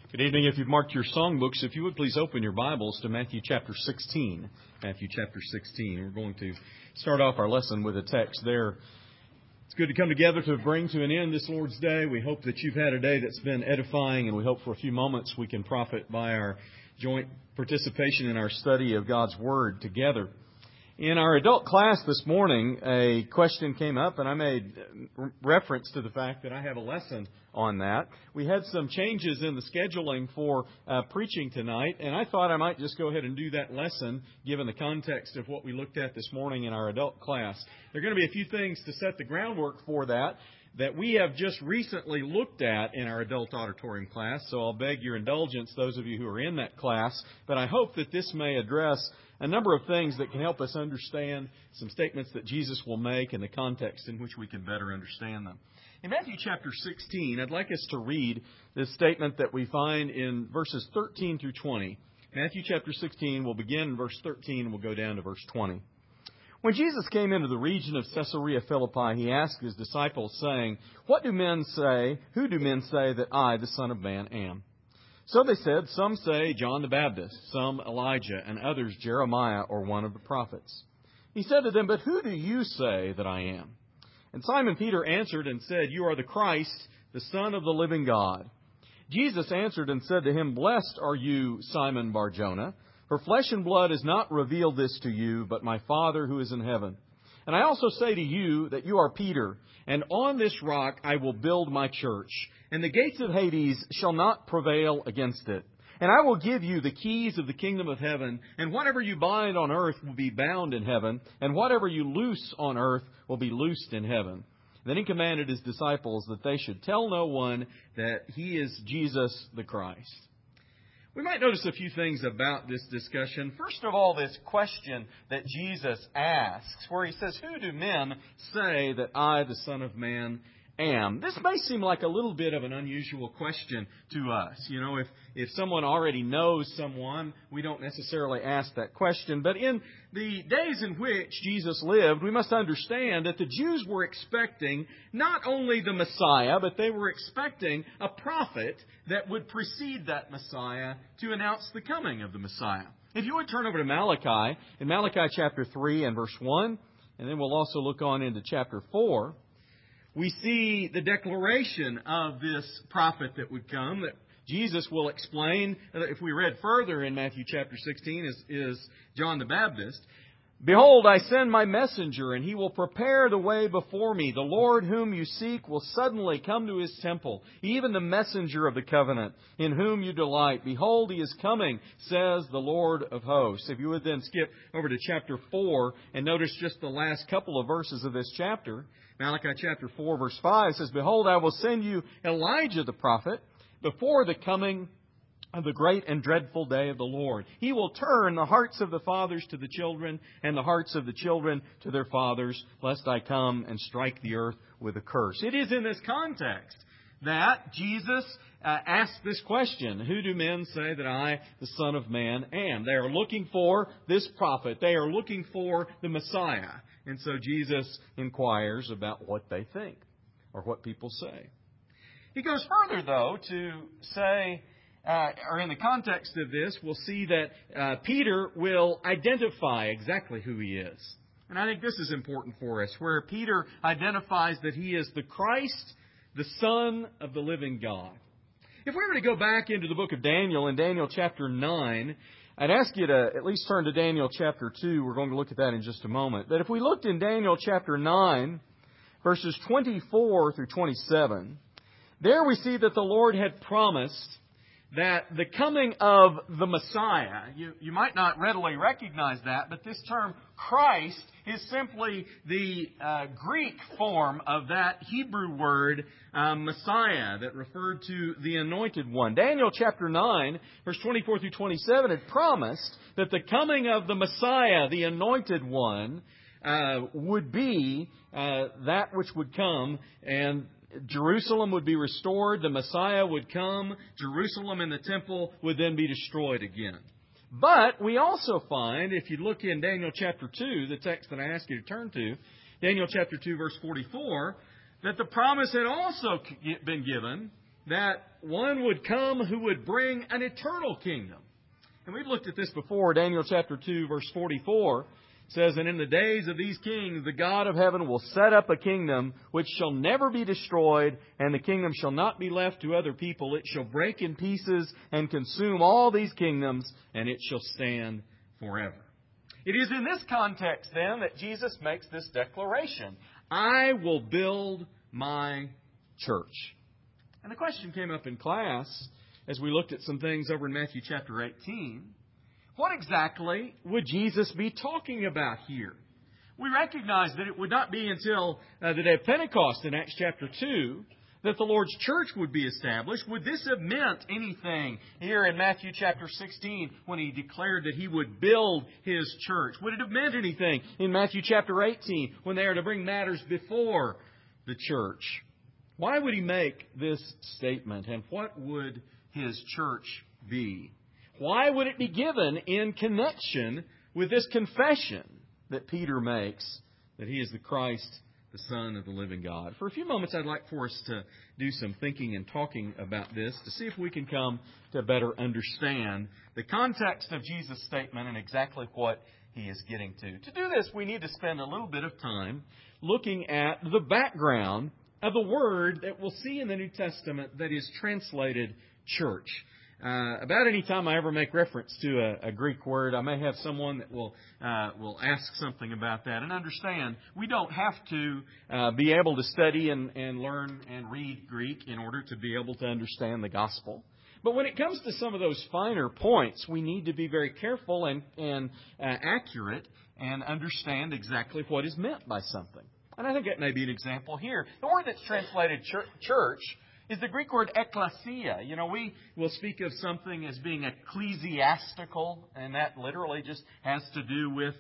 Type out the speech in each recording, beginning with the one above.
Good evening. If you've marked your songbooks, if you would please open your Bibles to Matthew chapter 16. Matthew chapter 16. We're going to start off our lesson with a text there. It's good to come together to bring to an end this Lord's Day. We hope that you've had a day that's been edifying, and we hope for a few moments we can profit by our joint participation in our study of God's Word together. In our adult class this morning, a question came up, and I made reference to the fact that I have a lesson on that. We had some changes in the scheduling for preaching tonight, and I thought I might just go ahead and do that lesson, given the context of what we looked at this morning in our adult class. There are going to be a few things to set the groundwork for that we have just recently looked at in our adult auditorium class, so I'll beg your indulgence, those of you who are in that class, but I hope that this may address a number of things that can help us understand some statements that Jesus will make and the context in which we can better understand them. In Matthew chapter 16, I'd like us to read this statement that we find in verses 13 through 20. Matthew chapter 16, we'll begin in verse 13 and we'll go down to verse 20. When Jesus came into the region of Caesarea Philippi, he asked his disciples, saying, who do men say that I, the Son of Man, am? So they said, some say John the Baptist, some Elijah, and others Jeremiah or one of the prophets. He said to them, but who do you say that I am? And Simon Peter answered and said, you are the Christ, the Son of the living God. Jesus answered and said to him, blessed are you, Simon Bar-Jonah, for flesh and blood has not revealed this to you, but my Father who is in heaven. And I also say to you that you are Peter, and on this rock I will build my church, and the gates of Hades shall not prevail against it. And I will give you the keys of the kingdom of heaven, and whatever you bind on earth will be bound in heaven, and whatever you loose on earth will be loosed in heaven. Then he commanded his disciples that they should tell no one that he is Jesus the Christ. We might notice a few things about this discussion. First of all, this question that Jesus asks, where he says, who do men say that I, the Son of Man, am? This may seem like a little bit of an unusual question to us. You know, if someone already knows someone, we don't necessarily ask that question. But in the days in which Jesus lived, we must understand that the Jews were expecting not only the Messiah, but they were expecting a prophet that would precede that Messiah to announce the coming of the Messiah. If you would turn over to Malachi, in Malachi chapter 3 and verse 1, and then we'll also look on into chapter 4, we see the declaration of this prophet that would come, that Jesus will explain, if we read further in Matthew chapter 16, is John the Baptist. Behold, I send my messenger, and he will prepare the way before me. The Lord whom you seek will suddenly come to his temple, even the messenger of the covenant, in whom you delight. Behold, he is coming, says the Lord of hosts. If you would then skip over to chapter 4 and notice just the last couple of verses of this chapter, Malachi chapter 4 verse 5 says, behold, I will send you Elijah the prophet before the coming of the great and dreadful day of the Lord. He will turn the hearts of the fathers to the children and the hearts of the children to their fathers, lest I come and strike the earth with a curse. It is in this context that Jesus asked this question, who do men say that I, the Son of Man, am? They are looking for this prophet. They are looking for the Messiah. And so Jesus inquires about what they think or what people say. He goes further, though, to say, or in the context of this, we'll see that Peter will identify exactly who he is. And I think this is important for us, where Peter identifies that he is the Christ, the Son of the living God. If we were to go back into the book of Daniel, in Daniel chapter 9, I'd ask you to at least turn to Daniel chapter 2. We're going to look at that in just a moment. But if we looked in Daniel chapter 9, verses 24 through 27, there we see that the Lord had promised that the coming of the Messiah, you might not readily recognize that, but this term Christ is simply the Greek form of that Hebrew word Messiah that referred to the Anointed One. Daniel chapter 9, verse 24 through 27 had promised that the coming of the Messiah, the Anointed One, would be that which would come, and Jerusalem would be restored, the Messiah would come, Jerusalem and the temple would then be destroyed again. But we also find, if you look in Daniel chapter 2, the text that I asked you to turn to, Daniel chapter 2 verse 44, that the promise had also been given that one would come who would bring an eternal kingdom. And we've looked at this before. Daniel chapter 2, verse 44 says, "And in the days of these kings, the God of heaven will set up a kingdom which shall never be destroyed, and the kingdom shall not be left to other people. It shall break in pieces and consume all these kingdoms, and it shall stand forever." It is in this context, then, that Jesus makes this declaration: "I will build my church." And the question came up in class as we looked at some things over in Matthew chapter 18. What exactly would Jesus be talking about here? We recognize that it would not be until the day of Pentecost in Acts chapter 2 that the Lord's church would be established. Would this have meant anything here in Matthew chapter 16 when He declared that He would build His church? Would it have meant anything in Matthew chapter 18 when they are to bring matters before the church? Why would He make this statement, and what would His church be? Why would it be given in connection with this confession that Peter makes that He is the Christ, the Son of the living God? For a few moments, I'd like for us to do some thinking and talking about this to see if we can come to better understand the context of Jesus' statement and exactly what He is getting to. To do this, we need to spend a little bit of time looking at the background of the word that we'll see in the New Testament that is translated church. About any time I ever make reference to a Greek word, I may have someone that will ask something about that. And understand, we don't have to be able to study and learn and read Greek in order to be able to understand the gospel. But when it comes to some of those finer points, we need to be very careful and accurate and understand exactly what is meant by something. And I think that may be an example here. The word that's translated church is the Greek word ekklesia. You know, we will speak of something as being ecclesiastical, and that literally just has to do with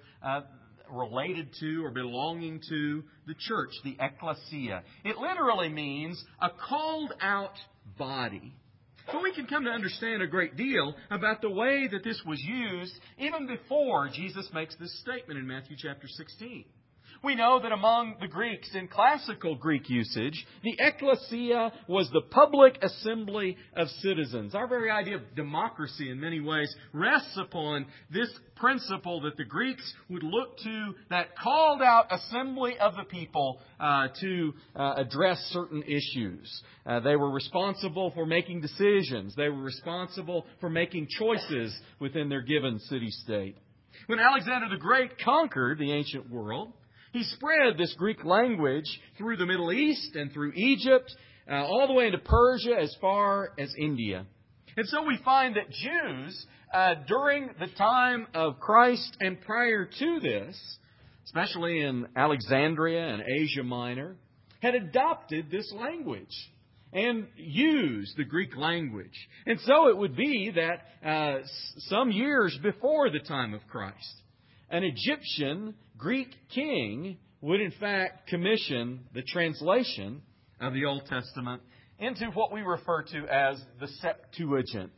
related to or belonging to the church, the ekklesia. It literally means a called out body. So we can come to understand a great deal about the way that this was used even before Jesus makes this statement in Matthew chapter 16. We know that among the Greeks, in classical Greek usage, the ekklesia was the public assembly of citizens. Our very idea of democracy in many ways rests upon this principle that the Greeks would look to that called out assembly of the people to address certain issues. They were responsible for making decisions. They were responsible for making choices within their given city-state. When Alexander the Great conquered the ancient world, he spread this Greek language through the Middle East and through Egypt, all the way into Persia as far as India. And so we find that Jews, during the time of Christ and prior to this, especially in Alexandria and Asia Minor, had adopted this language and used the Greek language. And so it would be that some years before the time of Christ, an Egyptian Greek king would in fact commission the translation of the Old Testament into what we refer to as the Septuagint.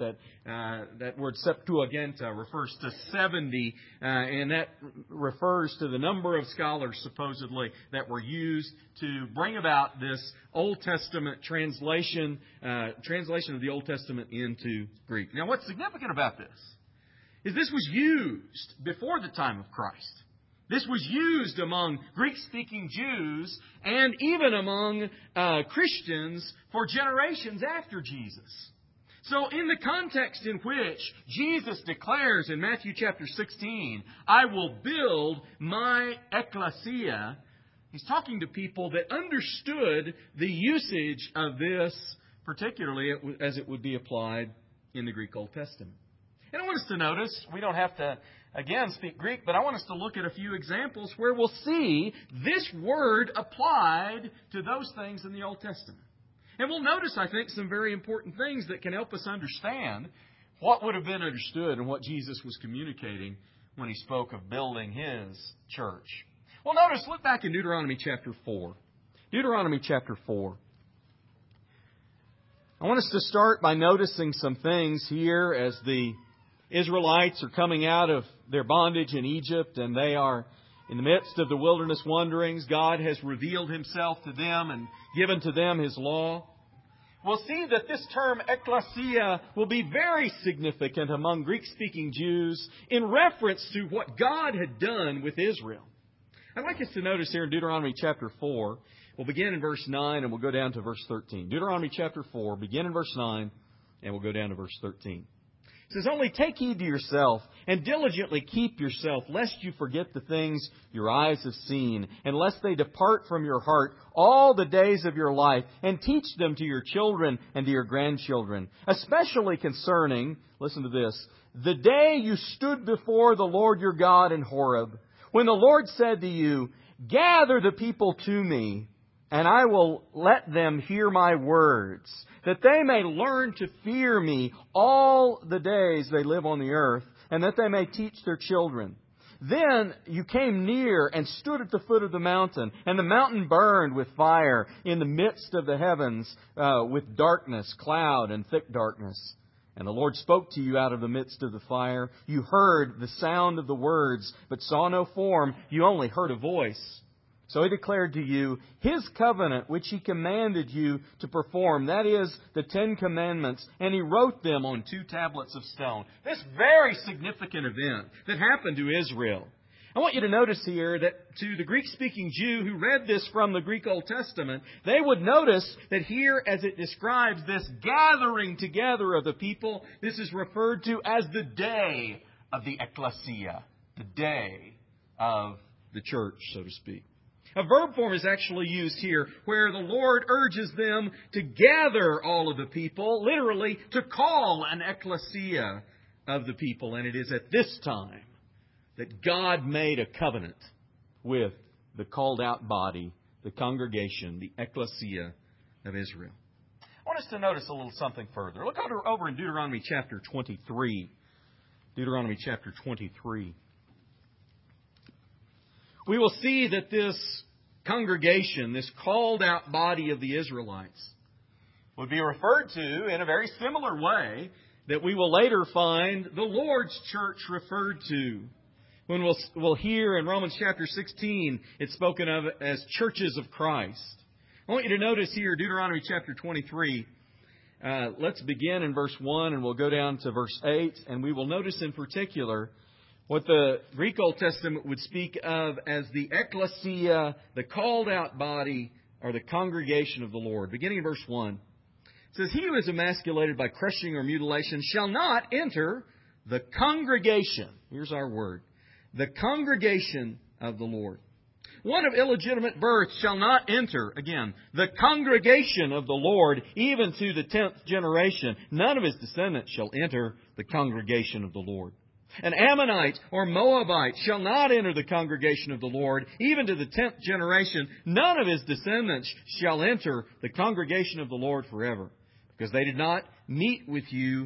That word Septuaginta refers to 70, and that refers to the number of scholars supposedly that were used to bring about this Old Testament translation of the Old Testament into Greek. Now, what's significant about this is this was used before the time of Christ. This was used among Greek-speaking Jews and even among Christians for generations after Jesus. So in the context in which Jesus declares in Matthew chapter 16, "I will build my ekklesia," He's talking to people that understood the usage of this, particularly as it would be applied in the Greek Old Testament. And I want us to notice, we don't have to, again, speak Greek, but I want us to look at a few examples where we'll see this word applied to those things in the Old Testament. And we'll notice, I think, some very important things that can help us understand what would have been understood and what Jesus was communicating when He spoke of building His church. Well, notice, look back in Deuteronomy chapter 4. Deuteronomy chapter 4. I want us to start by noticing some things here as the Israelites are coming out of their bondage in Egypt, and they are in the midst of the wilderness wanderings. God has revealed Himself to them and given to them His law. we'll see that this term ecclesia will be very significant among Greek-speaking Jews in reference to what God had done with Israel. I'd like us to notice here in Deuteronomy chapter 4, we'll begin in verse 9 and we'll go down to verse 13. Deuteronomy chapter 4, begin in verse 9 and we'll go down to verse 13. It says, "Only take heed to yourself, and diligently keep yourself, lest you forget the things your eyes have seen, and lest they depart from your heart all the days of your life, and teach them to your children and to your grandchildren, especially concerning," listen to this, "the day you stood before the Lord your God in Horeb, when the Lord said to you, 'Gather the people to me, and I will let them hear my words, that they may learn to fear me all the days they live on the earth, and that they may teach their children.' Then you came near and stood at the foot of the mountain, and the mountain burned with fire in the midst of the heavens with darkness, cloud, and thick darkness. And the Lord spoke to you out of the midst of the fire. You heard the sound of the words, but saw no form. You only heard a voice. So He declared to you His covenant, which He commanded you to perform, that is, the 10 Commandments, and He wrote them on 2 tablets of stone." This very significant event that happened to Israel. I want you to notice here that to the Greek-speaking Jew who read this from the Greek Old Testament, they would notice that here, as it describes this gathering together of the people, this is referred to as the day of the ecclesia, the day of the church, so to speak. A verb form is actually used here where the Lord urges them to gather all of the people, literally to call an ecclesia of the people. And it is at this time that God made a covenant with the called out body, the congregation, the ecclesia of Israel. I want us to notice a little something further. Look over in Deuteronomy chapter 23. Deuteronomy chapter 23. We will see that this congregation, this called out body of the Israelites, would be referred to in a very similar way that we will later find the Lord's church referred to. When we'll hear in Romans chapter 16, it's spoken of as churches of Christ. I want you to notice here, Deuteronomy chapter 23. Let's begin in verse 1 and we'll go down to verse 8. And we will notice in particular what the Greek Old Testament would speak of as the ecclesia, the called out body, or the congregation of the Lord. Beginning in verse 1. It says, "He who is emasculated by crushing or mutilation shall not enter the congregation." Here's our word. The congregation of the Lord. "One of illegitimate birth shall not enter," again, "the congregation of the Lord, even to the 10th generation. None of his descendants shall enter the congregation of the Lord. An Ammonite or Moabite shall not enter the congregation of the Lord, even to the 10th generation. None of his descendants shall enter the congregation of the Lord forever, because they did not meet you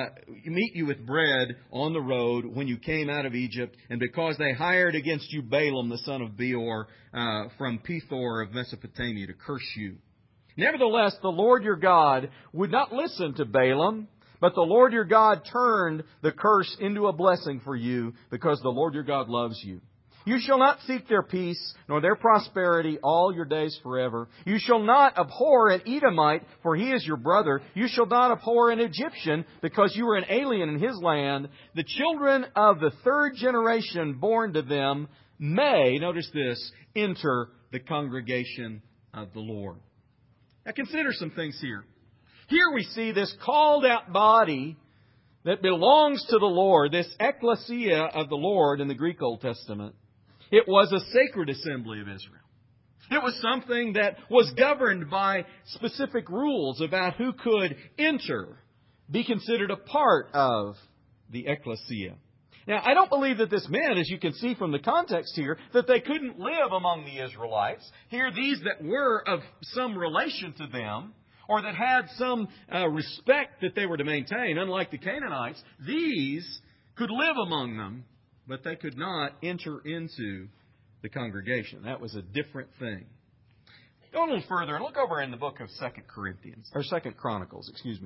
with bread on the road when you came out of Egypt, and because they hired against you Balaam the son of Beor from Pethor of Mesopotamia to curse you. Nevertheless, the Lord your God would not listen to Balaam, but the Lord your God turned the curse into a blessing for you, because the Lord your God loves you. You shall not seek their peace, nor their prosperity all your days forever. You shall not abhor an Edomite, for he is your brother. You shall not abhor an Egyptian, because you are an alien in his land. The children of the 3rd generation born to them may," notice this, "enter the congregation of the Lord." Now consider some things here. Here we see this called out body that belongs to the Lord, this ecclesia of the Lord in the Greek Old Testament. It was a sacred assembly of Israel. It was something that was governed by specific rules about who could enter, be considered a part of the ecclesia. Now, I don't believe that this meant, as you can see from the context here, that they couldn't live among the Israelites. Here, these that were of some relation to them, or that had some respect that they were to maintain, unlike the Canaanites, these could live among them, but they could not enter into the congregation. That was a different thing. Go a little further and look over in the book of 2 Chronicles.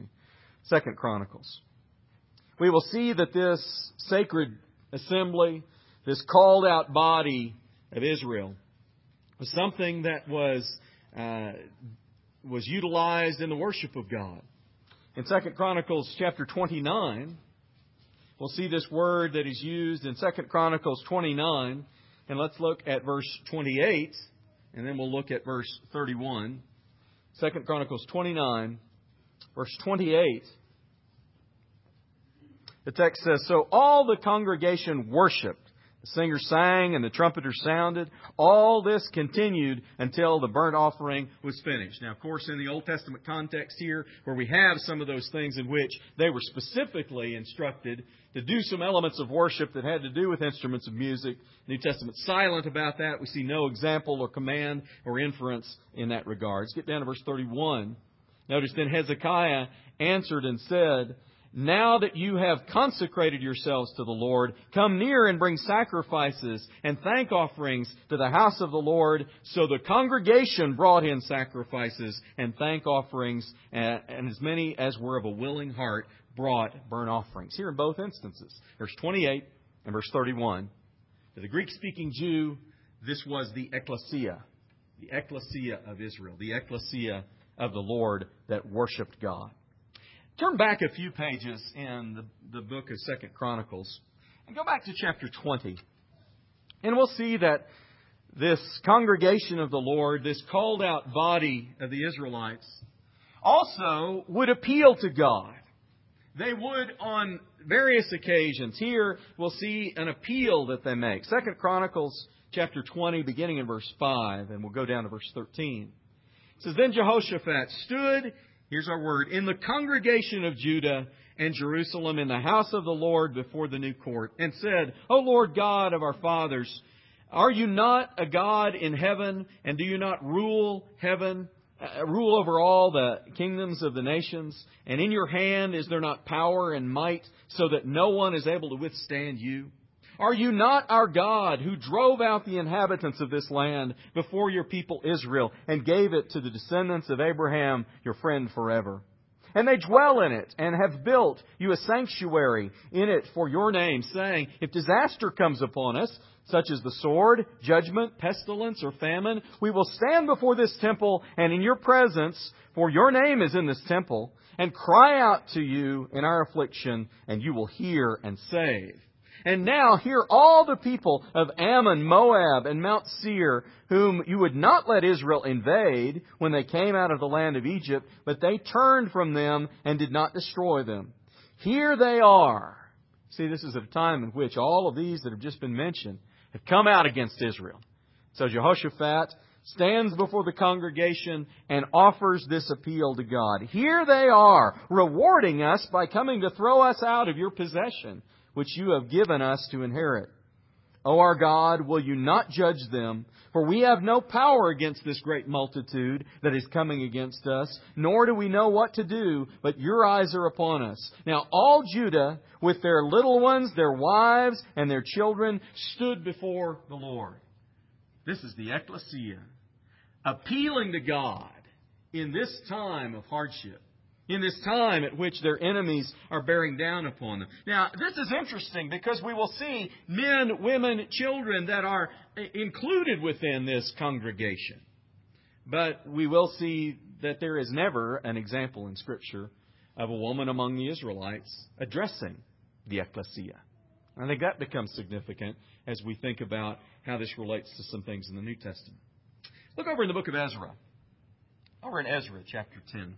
2 Chronicles. We will see that this sacred assembly, this called out body of Israel, was something that was was utilized in the worship of God. In 2 Chronicles chapter 29, we'll see this word that is used in 2 Chronicles 29. And let's look at verse 28, and then we'll look at verse 31. 2 Chronicles 29, verse 28. The text says, "So all the congregation worshipped. The singers sang and the trumpeters sounded. All this continued until the burnt offering was finished." Now, of course, in the Old Testament context here, where we have some of those things in which they were specifically instructed to do some elements of worship that had to do with instruments of music, the New Testament's silent about that. We see no example or command or inference in that regard. Let's get down to verse 31. Notice, "Then Hezekiah answered and said, 'Now that you have consecrated yourselves to the Lord, come near and bring sacrifices and thank offerings to the house of the Lord.' So the congregation brought in sacrifices and thank offerings, and as many as were of a willing heart brought burnt offerings." Here in both instances, verse 28 and verse 31. To the Greek-speaking Jew, this was the ecclesia of Israel, the ecclesia of the Lord that worshipped God. Turn back a few pages in the book of 2 Chronicles and go back to chapter 20. And we'll see that this congregation of the Lord, this called out body of the Israelites, also would appeal to God. They would on various occasions. Here we'll see an appeal that they make. 2 Chronicles chapter 20, beginning in verse 5, and we'll go down to verse 13. It says, "Then Jehoshaphat stood," here's our word, "in the congregation of Judah and Jerusalem in the house of the Lord before the new court, and said, 'O Lord God of our fathers, are you not a God in heaven, and do you not rule over all the kingdoms of the nations? And in your hand is there not power and might, so that no one is able to withstand you? Are you not our God, who drove out the inhabitants of this land before your people Israel, and gave it to the descendants of Abraham, your friend forever? And they dwell in it, and have built you a sanctuary in it for your name, saying, if disaster comes upon us, such as the sword, judgment, pestilence, or famine, we will stand before this temple and in your presence, for your name is in this temple, and cry out to you in our affliction, and you will hear and save. And now hear all the people of Ammon, Moab, and Mount Seir, whom you would not let Israel invade when they came out of the land of Egypt, but they turned from them and did not destroy them. Here they are." See, this is at a time in which all of these that have just been mentioned have come out against Israel. So Jehoshaphat stands before the congregation and offers this appeal to God. "Here they are, rewarding us by coming to throw us out of your possession, which you have given us to inherit. O our God, will you not judge them? For we have no power against this great multitude that is coming against us, nor do we know what to do, but your eyes are upon us." Now all Judah, with their little ones, their wives, and their children, stood before the Lord. This is the ecclesia, appealing to God in this time of hardship, in this time at which their enemies are bearing down upon them. Now, this is interesting because we will see men, women, children that are included within this congregation. But we will see that there is never an example in Scripture of a woman among the Israelites addressing the ecclesia. I think that becomes significant as we think about how this relates to some things in the New Testament. Look over in the book of Ezra. Over in Ezra chapter 10.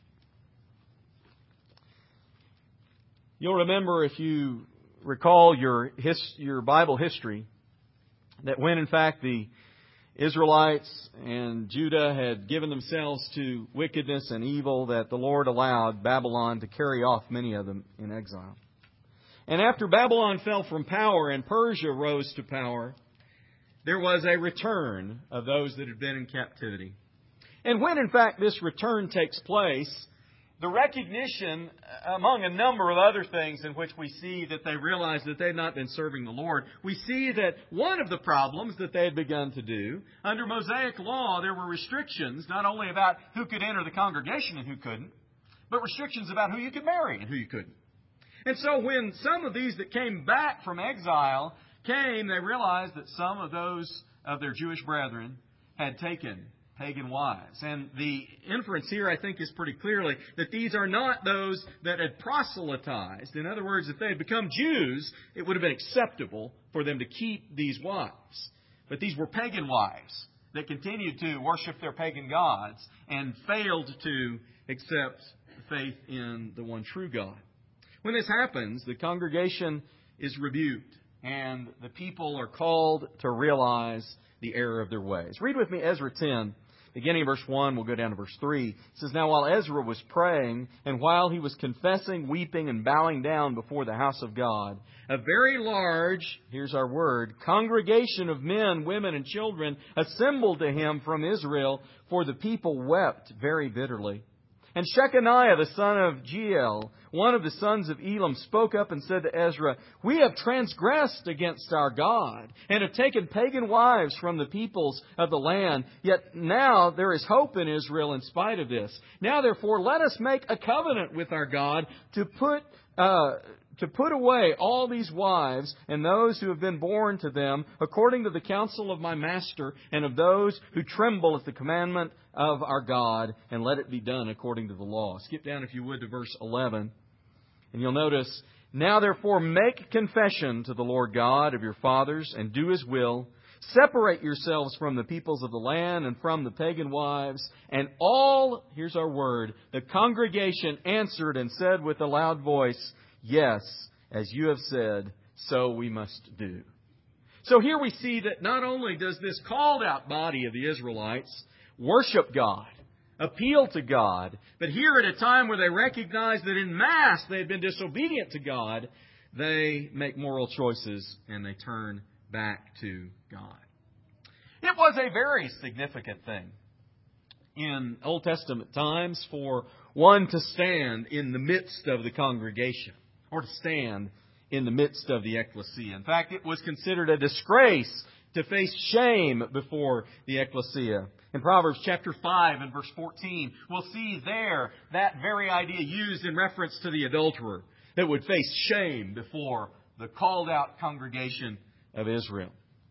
You'll remember, if you recall your Bible history, that when in fact the Israelites and Judah had given themselves to wickedness and evil, that the Lord allowed Babylon to carry off many of them in exile. And after Babylon fell from power and Persia rose to power, there was a return of those that had been in captivity. And when in fact this return takes place, the recognition, among a number of other things in which we see that they realize that they had not been serving the Lord, we see that one of the problems that they had begun to do, under Mosaic law, there were restrictions not only about who could enter the congregation and who couldn't, but restrictions about who you could marry and who you couldn't. And so when some of these that came back from exile came, they realized that some of those of their Jewish brethren had taken pagan wives. And the inference here, I think, is pretty clearly that these are not those that had proselytized. In other words, if they had become Jews, it would have been acceptable for them to keep these wives. But these were pagan wives that continued to worship their pagan gods and failed to accept faith in the one true God. When this happens, the congregation is rebuked, and the people are called to realize the error of their ways. Read with me Ezra 10, beginning of verse 1, we'll go down to verse 3. It says, "Now while Ezra was praying, and while he was confessing, weeping, and bowing down before the house of God, a very large," here's our word, "congregation of men, women, and children assembled to him from Israel, for the people wept very bitterly. And Shechaniah, the son of Jeiel, one of the sons of Elam, spoke up and said to Ezra, 'We have transgressed against our God, and have taken pagan wives from the peoples of the land. Yet now there is hope in Israel in spite of this. Now therefore let us make a covenant with our God to put away all these wives and those who have been born to them, according to the counsel of my master and of those who tremble at the commandment of our God, and let it be done according to the law.'" Skip down, if you would, to verse 11. And you'll notice, "Now therefore make confession to the Lord God of your fathers, and do His will. Separate yourselves from the peoples of the land and from the pagan wives." And all, here's our word, "the congregation answered and said with a loud voice, 'Yes, as you have said, so we must do.'" So here we see that not only does this called out body of the Israelites worship God, appeal to God, but here at a time where they recognize that in mass they had been disobedient to God, they make moral choices and they turn back to God. It was a very significant thing in Old Testament times for one to stand in the midst of the congregation, or to stand in the midst of the ecclesia. In fact, it was considered a disgrace to face shame before the ecclesia. In Proverbs chapter 5 and verse 14, we'll see there that very idea used in reference to the adulterer that would face shame before the called out congregation of Israel.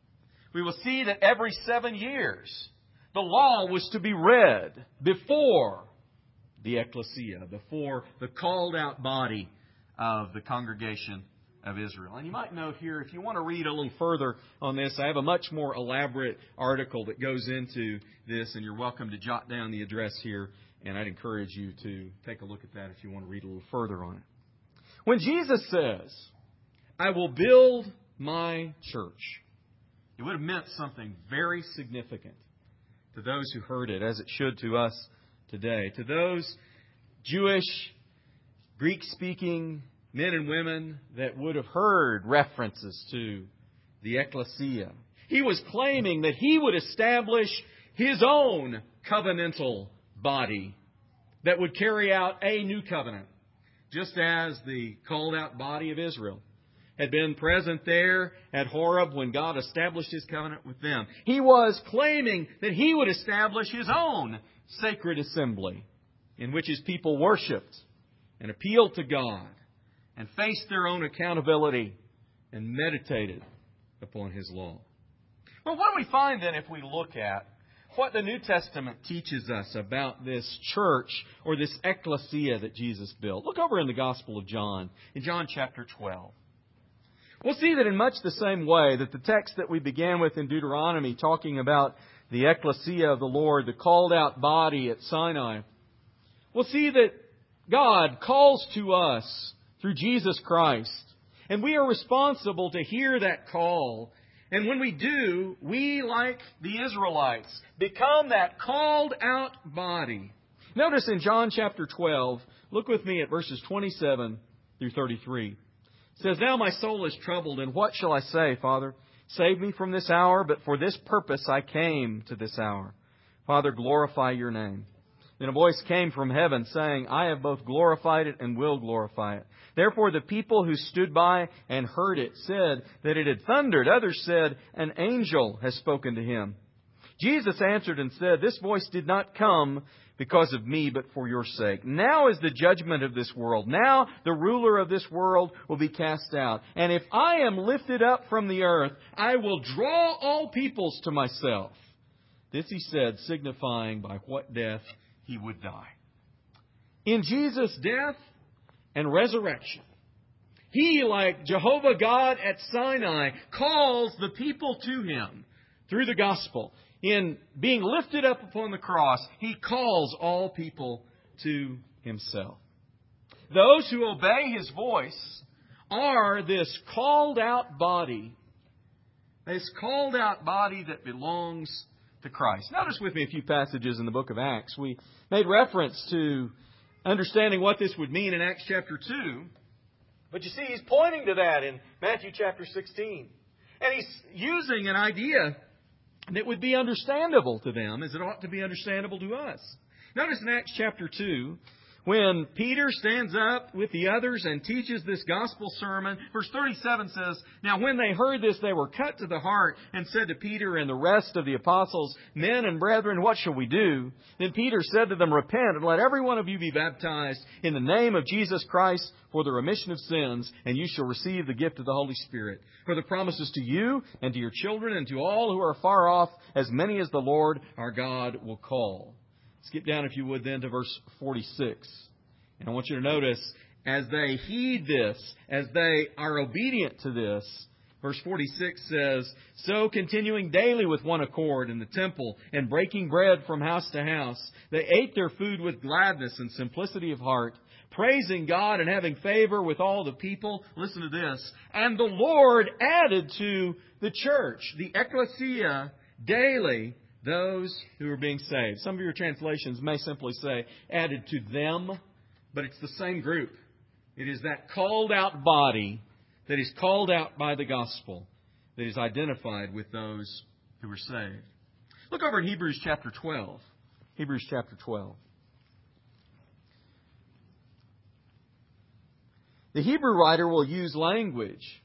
We will see that every 7 years, the law was to be read before the ecclesia, before the called out body of the congregation of Israel. And you might note here, if you want to read a little further on this, I have a much more elaborate article that goes into this, and you're welcome to jot down the address here, and I'd encourage you to take a look at that if you want to read a little further on it. When Jesus says, "I will build my church," it would have meant something very significant to those who heard it, as it should to us today. To those Jewish, Greek-speaking men and women that would have heard references to the ecclesia. He was claiming that he would establish his own covenantal body that would carry out a new covenant, just as the called out body of Israel had been present there at Horeb when God established His covenant with them. He was claiming that He would establish His own sacred assembly in which His people worshipped and appealed to God and faced their own accountability and meditated upon His law. Well, what do we find then if we look at what the New Testament teaches us about this church or this ecclesia that Jesus built? Look over in the Gospel of John, in John chapter 12. We'll see that in much the same way that the text that we began with in Deuteronomy, talking about the ecclesia of the Lord, the called out body at Sinai, we'll see that God calls to us through Jesus Christ. And we are responsible to hear that call. And when we do, we, like the Israelites, become that called out body. Notice in John chapter 12, look with me at verses 27 through 33. It says, "Now my soul is troubled, and what shall I say, Father? Save me from this hour, but for this purpose I came to this hour. Father, glorify your name." Then a voice came from heaven, saying, "I have both glorified it and will glorify it." Therefore the people who stood by and heard it said that it had thundered. Others said, "An angel has spoken to him." Jesus answered and said, "This voice did not come because of me, but for your sake. Now is the judgment of this world. Now the ruler of this world will be cast out. And if I am lifted up from the earth, I will draw all peoples to myself." This he said, signifying by what death he would die. In Jesus' death and resurrection, He, like Jehovah God at Sinai, calls the people to Him through the gospel. In being lifted up upon the cross, He calls all people to Himself. Those who obey His voice are this called out body. This called out body that belongs to Christ. Notice with me a few passages in the book of Acts. We made reference to understanding what this would mean in Acts chapter 2. But you see, He's pointing to that in Matthew chapter 16. And He's using an idea that would be understandable to them as it ought to be understandable to us. Notice in Acts chapter 2, when Peter stands up with the others and teaches this gospel sermon, verse 37 says, "Now when they heard this, they were cut to the heart and said to Peter and the rest of the apostles, 'Men and brethren, what shall we do?' Then Peter said to them, 'Repent, and let every one of you be baptized in the name of Jesus Christ for the remission of sins, and you shall receive the gift of the Holy Spirit. For the promises to you and to your children and to all who are far off, as many as the Lord our God will call.'" Skip down, if you would, then to verse 46. And I want you to notice, as they heed this, as they are obedient to this, verse 46 says, "So continuing daily with one accord in the temple and breaking bread from house to house, they ate their food with gladness and simplicity of heart, praising God and having favor with all the people." Listen to this. "And the Lord added to the church," the ecclesia, "daily those who are being saved." Some of your translations may simply say, "added to them," but it's the same group. It is that called out body that is called out by the gospel that is identified with those who are saved. Look over in Hebrews chapter 12. Hebrews chapter 12. The Hebrew writer will use language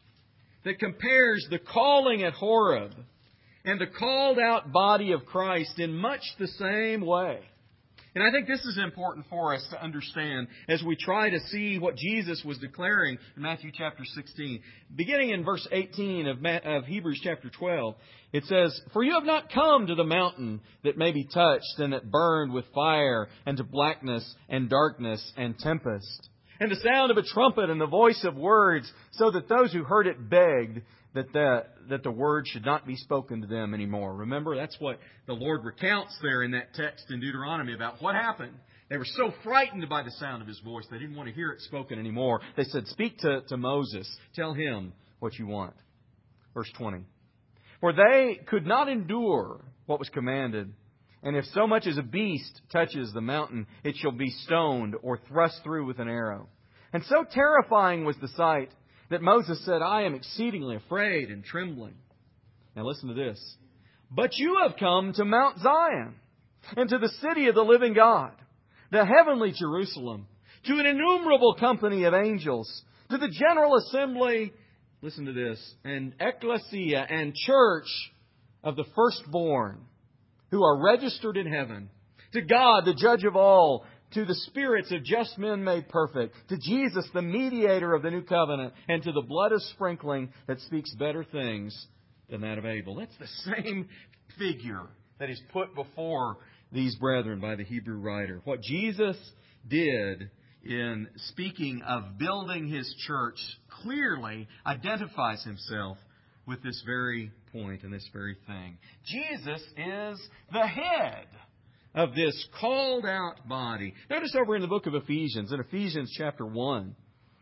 that compares the calling at Horeb and the called out body of Christ in much the same way. And I think this is important for us to understand as we try to see what Jesus was declaring in Matthew chapter 16. Beginning in verse 18 of Hebrews chapter 12, it says, "For you have not come to the mountain that may be touched and that burned with fire, and to blackness and darkness and tempest, and the sound of a trumpet and the voice of words, so that those who heard it begged that the word should not be spoken to them anymore." Remember, that's what the Lord recounts there in that text in Deuteronomy about what happened. They were so frightened by the sound of His voice, they didn't want to hear it spoken anymore. They said, "Speak to Moses. Tell him what you want." Verse 20. "For they could not endure what was commanded. And if so much as a beast touches the mountain, it shall be stoned or thrust through with an arrow. And so terrifying was the sight that Moses said, 'I am exceedingly afraid and trembling.' Now listen to this. 'But you have come to Mount Zion, and to the city of the living God, the heavenly Jerusalem, to an innumerable company of angels, to the general assembly,'" listen to this, "and ecclesia and church of the firstborn, who are registered in heaven, to God, the judge of all, to the spirits of just men made perfect, to Jesus, the mediator of the new covenant, and to the blood of sprinkling that speaks better things than that of Abel." That's the same figure that is put before these brethren by the Hebrew writer. What Jesus did in speaking of building His church clearly identifies Himself with this very point and this very thing. Jesus is the head of this called out body. Notice over in the book of Ephesians, in Ephesians chapter 1,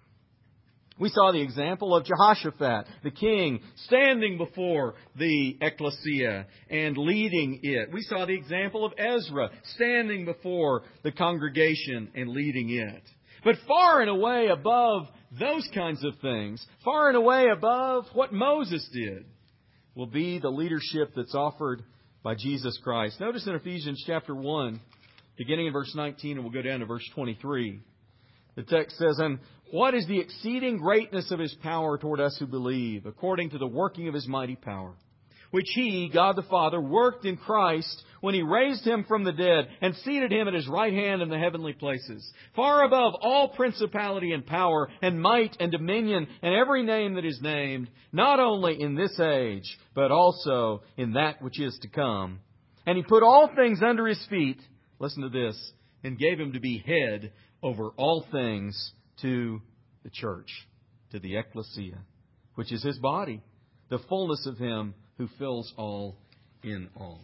we saw the example of Jehoshaphat, the king, standing before the ecclesia and leading it. We saw the example of Ezra, standing before the congregation and leading it. But far and away above those kinds of things, far and away above what Moses did, will be the leadership that's offered by Jesus Christ. Notice in Ephesians chapter 1, beginning in verse 19, and we'll go down to verse 23. The text says, "And what is the exceeding greatness of His power toward us who believe, according to the working of His mighty power, which He, God the Father, worked in Christ when He raised Him from the dead and seated Him at His right hand in the heavenly places, far above all principality and power and might and dominion and every name that is named, not only in this age, but also in that which is to come. And He put all things under His feet, listen to this, and gave Him to be head over all things to the church, to the ecclesia, which is His body, the fullness of Him who fills all in all.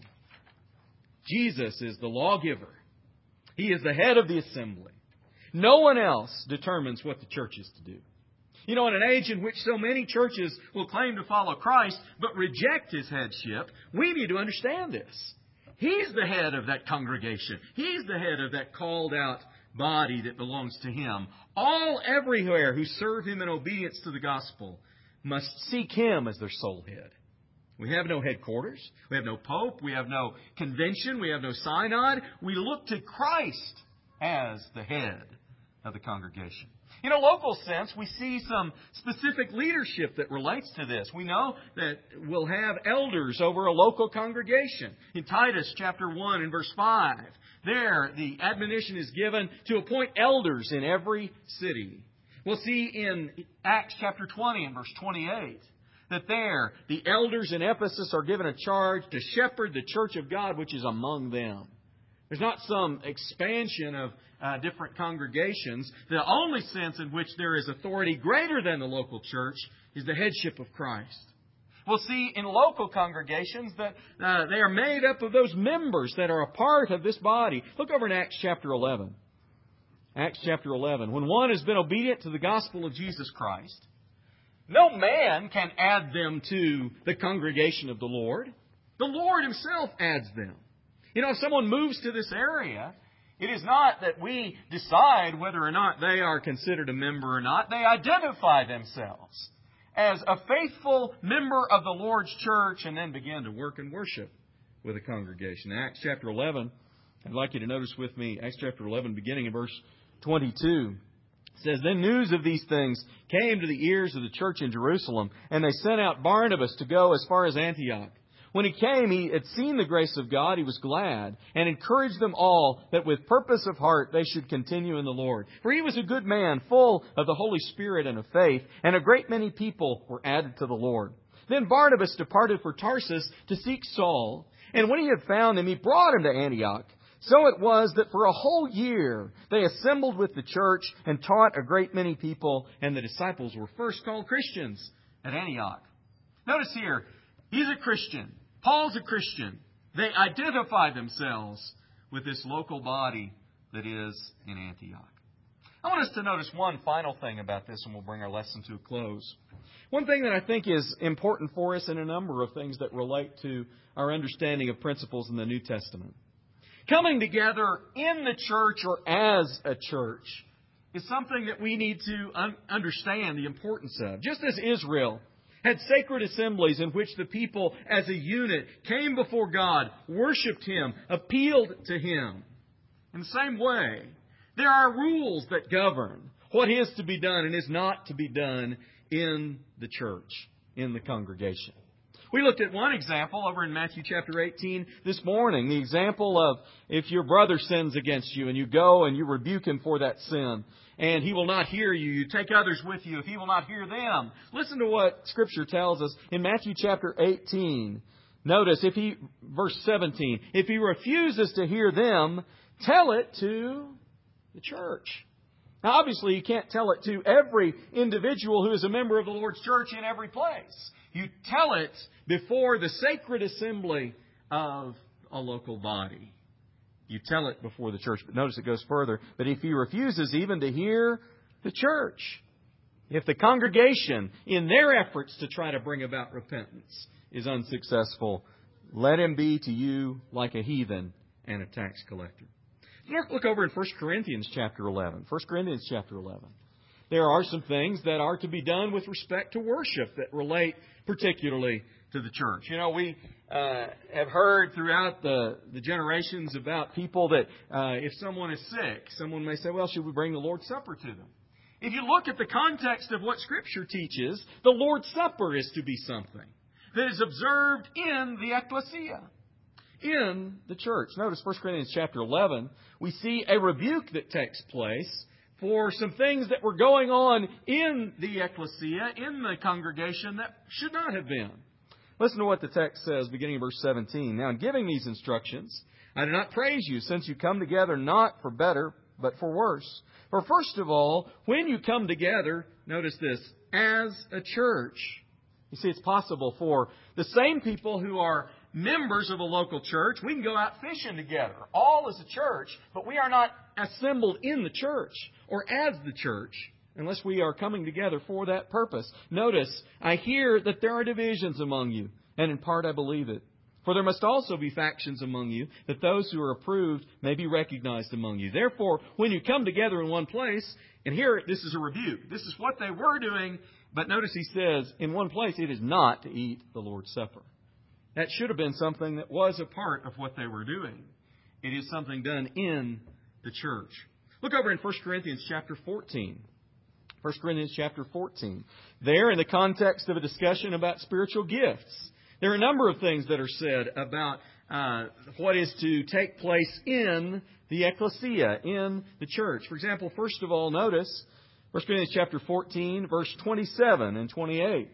Jesus is the lawgiver. He is the head of the assembly. No one else determines what the church is to do. You know, in an age in which so many churches will claim to follow Christ but reject His headship, we need to understand this. He's the head of that congregation. He's the head of that called out body that belongs to Him. All everywhere who serve Him in obedience to the gospel must seek Him as their sole head. We have no headquarters. We have no pope. We have no convention. We have no synod. We look to Christ as the head of the congregation. In a local sense, we see some specific leadership that relates to this. We know that we'll have elders over a local congregation. In Titus chapter 1 and verse 5, there the admonition is given to appoint elders in every city. We'll see in Acts chapter 20 and verse 28 that there the elders in Ephesus are given a charge to shepherd the church of God which is among them. There's not some expansion of different congregations. The only sense in which there is authority greater than the local church is the headship of Christ. We'll see in local congregations that they are made up of those members that are a part of this body. Look over in Acts chapter 11. Acts chapter 11. When one has been obedient to the gospel of Jesus Christ, no man can add them to the congregation of the Lord. The Lord Himself adds them. You know, if someone moves to this area, it is not that we decide whether or not they are considered a member or not. They identify themselves as a faithful member of the Lord's church and then begin to work and worship with a congregation. Acts chapter 11, I'd like you to notice with me, Acts chapter 11, beginning in verse 22. It says, Then news of these things came to the ears of the church in Jerusalem, and they sent out Barnabas to go as far as Antioch. When he came, he had seen the grace of God. He was glad and encouraged them all that with purpose of heart they should continue in the Lord. For he was a good man, full of the Holy Spirit and of faith, and a great many people were added to the Lord. Then Barnabas departed for Tarsus to seek Saul, and when he had found him, he brought him to Antioch. So it was that for a whole year they assembled with the church and taught a great many people, and the disciples were first called Christians at Antioch. Notice here, he's a Christian. Paul's a Christian. They identify themselves with this local body that is in Antioch. I want us to notice one final thing about this, and we'll bring our lesson to a close. One thing that I think is important for us in a number of things that relate to our understanding of principles in the New Testament. Coming together in the church or as a church is something that we need to understand the importance of. Just as Israel had sacred assemblies in which the people as a unit came before God, worshipped Him, appealed to Him. In the same way, there are rules that govern what is to be done and is not to be done in the church, in the congregation. We looked at one example over in Matthew chapter 18 this morning. The example of if your brother sins against you and you go and you rebuke him for that sin and he will not hear you, you take others with you if he will not hear them. Listen to what Scripture tells us in Matthew chapter 18. Notice, verse 17, if he refuses to hear them, tell it to the church. Now, obviously, you can't tell it to every individual who is a member of the Lord's church in every place. You tell it before the sacred assembly of a local body. You tell it before the church. But notice it goes further. But if he refuses even to hear the church, if the congregation, in their efforts to try to bring about repentance, is unsuccessful, let him be to you like a heathen and a tax collector. Let's look over in 1 Corinthians chapter 11. 1 Corinthians chapter 11. There are some things that are to be done with respect to worship that relate particularly to the church. You know, we have heard throughout the generations about people that if someone is sick, someone may say, well, should we bring the Lord's Supper to them? If you look at the context of what Scripture teaches, the Lord's Supper is to be something that is observed in the ecclesia, in the church. Notice 1 Corinthians chapter 11, we see a rebuke that takes place for some things that were going on in the ecclesia, in the congregation, that should not have been. Listen to what the text says, beginning of verse 17. Now, in giving these instructions, I do not praise you, since you come together not for better, but for worse. For first of all, when you come together, notice this, as a church. You see, it's possible for the same people who are members of a local church, we can go out fishing together, all as a church, but we are not assembled in the church or as the church unless we are coming together for that purpose. Notice, I hear that there are divisions among you, and in part I believe it. For there must also be factions among you, that those who are approved may be recognized among you. Therefore, when you come together in one place, and here this is a rebuke. This is what they were doing, but notice he says, in one place it is not to eat the Lord's Supper. That should have been something that was a part of what they were doing. It is something done in the church. Look over in 1 Corinthians chapter 14. 1 Corinthians chapter 14. There, in the context of a discussion about spiritual gifts, there are a number of things that are said about what is to take place in the ecclesia, in the church. For example, first of all, notice 1 Corinthians chapter 14, verse 27 and 28.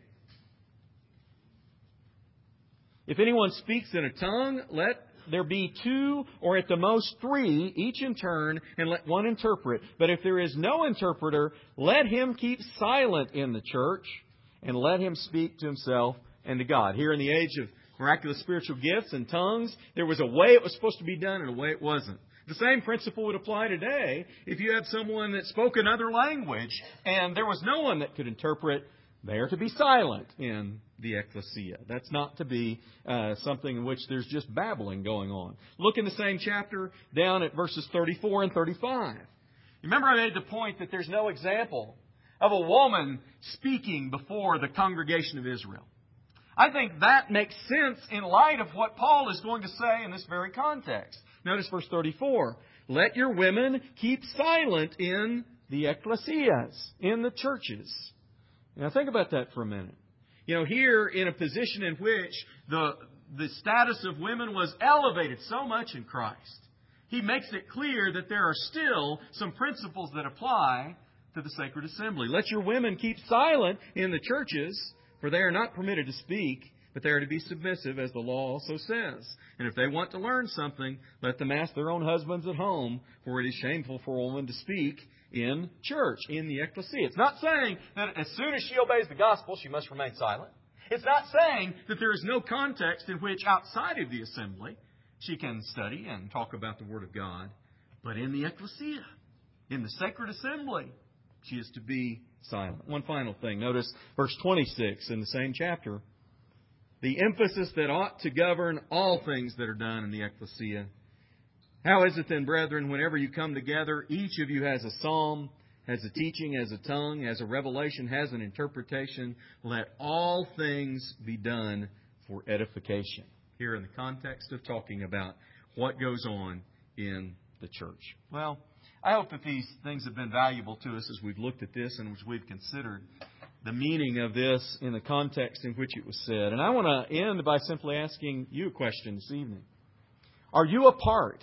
If anyone speaks in a tongue, let there be 2 or at the most 3, each in turn, and let one interpret. But if there is no interpreter, let him keep silent in the church, and let him speak to himself and to God. Here in the age of miraculous spiritual gifts and tongues, there was a way it was supposed to be done and a way it wasn't. The same principle would apply today if you had someone that spoke another language and there was no one that could interpret. They are to be silent in the ecclesia. That's not to be something in which there's just babbling going on. Look in the same chapter down at verses 34 and 35. Remember I made the point that there's no example of a woman speaking before the congregation of Israel. I think that makes sense in light of what Paul is going to say in this very context. Notice verse 34. Let your women keep silent in the ecclesias, in the churches. Now think about that for a minute. You know, here in a position in which the status of women was elevated so much in Christ, he makes it clear that there are still some principles that apply to the sacred assembly. Let your women keep silent in the churches, for they are not permitted to speak, but they are to be submissive, as the law also says. And if they want to learn something, let them ask their own husbands at home, for it is shameful for a woman to speak in church, in the ecclesia. It's not saying that as soon as she obeys the gospel, she must remain silent. It's not saying that there is no context in which, outside of the assembly, she can study and talk about the Word of God. But in the ecclesia, in the sacred assembly, she is to be silent. One final thing. Notice verse 26 in the same chapter. The emphasis that ought to govern all things that are done in the ecclesia. How is it then, brethren, whenever you come together, each of you has a psalm, has a teaching, has a tongue, has a revelation, has an interpretation. Let all things be done for edification. Here in the context of talking about what goes on in the church. Well, I hope that these things have been valuable to us as we've looked at this and as we've considered the meaning of this in the context in which it was said. And I want to end by simply asking you a question this evening. Are you a part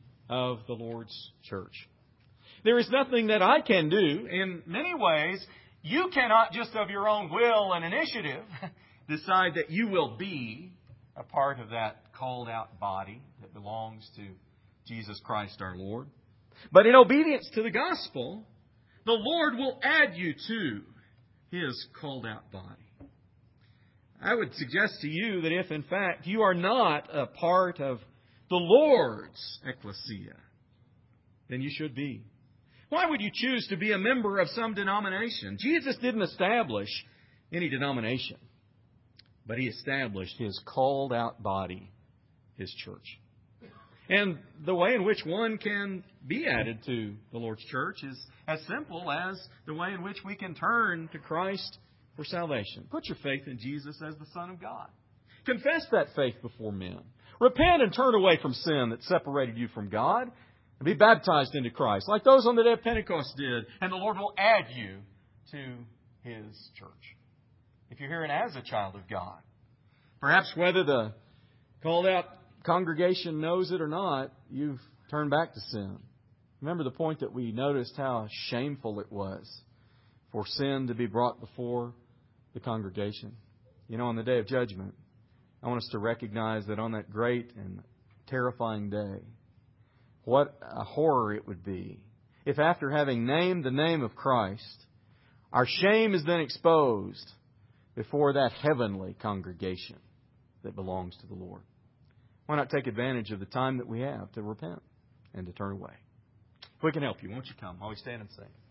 of the Lord's church? There is nothing that I can do. In many ways, you cannot just of your own will and initiative decide that you will be a part of that called out body that belongs to Jesus Christ our Lord. But in obedience to the gospel, the Lord will add you to His called out body. I would suggest to you that if in fact you are not a part of the Lord's ecclesia, then you should be. Why would you choose to be a member of some denomination? Jesus didn't establish any denomination, but He established His called out body, His church. And the way in which one can be added to the Lord's church is as simple as the way in which we can turn to Christ for salvation. Put your faith in Jesus as the Son of God. Confess that faith before men. Repent and turn away from sin that separated you from God. And be baptized into Christ, like those on the day of Pentecost did. And the Lord will add you to His church. If you're here and as a child of God, perhaps whether the called out congregation knows it or not, you've turned back to sin. Remember the point that we noticed how shameful it was for sin to be brought before the congregation. You know, on the day of judgment, I want us to recognize that on that great and terrifying day, what a horror it would be if after having named the name of Christ, our shame is then exposed before that heavenly congregation that belongs to the Lord. Why not take advantage of the time that we have to repent and to turn away? If we can help you, won't you come while we stand and sing?